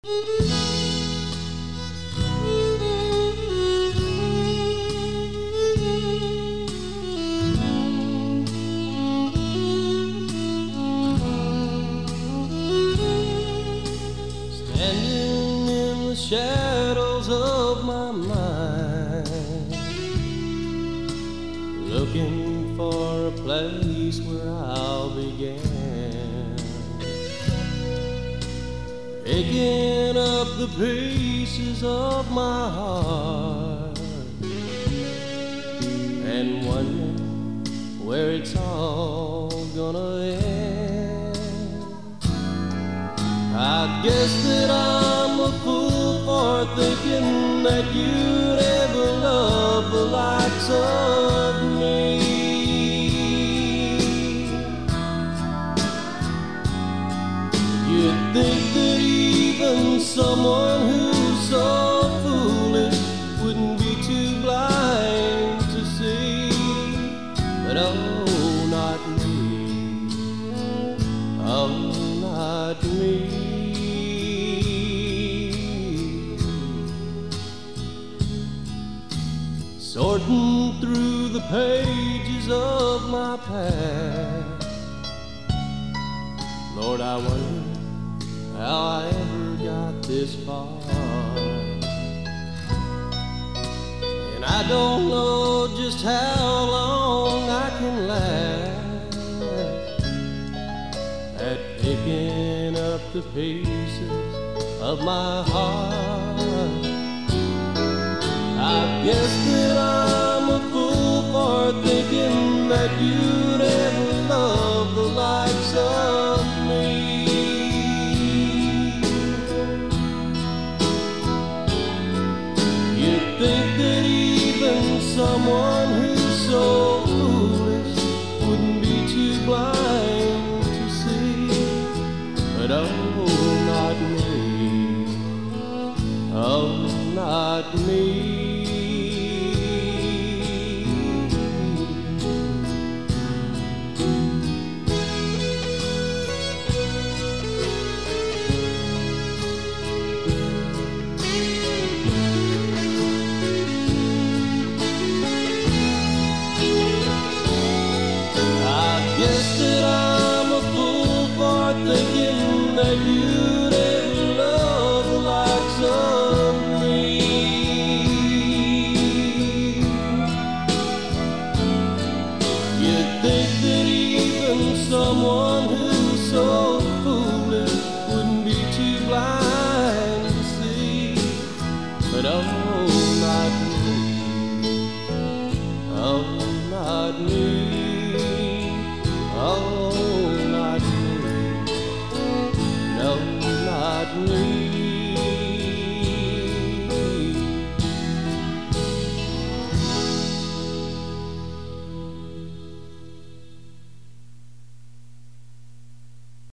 Standing in the shadows of my mind, looking for a place where I'll begin, picking up the pieces of my heart and wondering where it's all gonna end. I guess that I'm a fool for thinking that you'd ever love the likes of me. You'd think that even someone who's so foolish wouldn't be too blind to see, but oh, not me, oh, not me. Sorting through the pages of my past, Lord, I wonder how I ever got this far. And I don't know just how long I can last at picking up the pieces of my heart. I guess that I'm a fool for thinking that you'd ever love the likes of me. You'd think that even someone who's so foolish wouldn't be too blind to see, but oh, not me, oh, not me. Thinking that you'd ever love the likes of me. You'd think that even someone who's so foolish wouldn't be too blind to see, but oh, not me, oh, not me.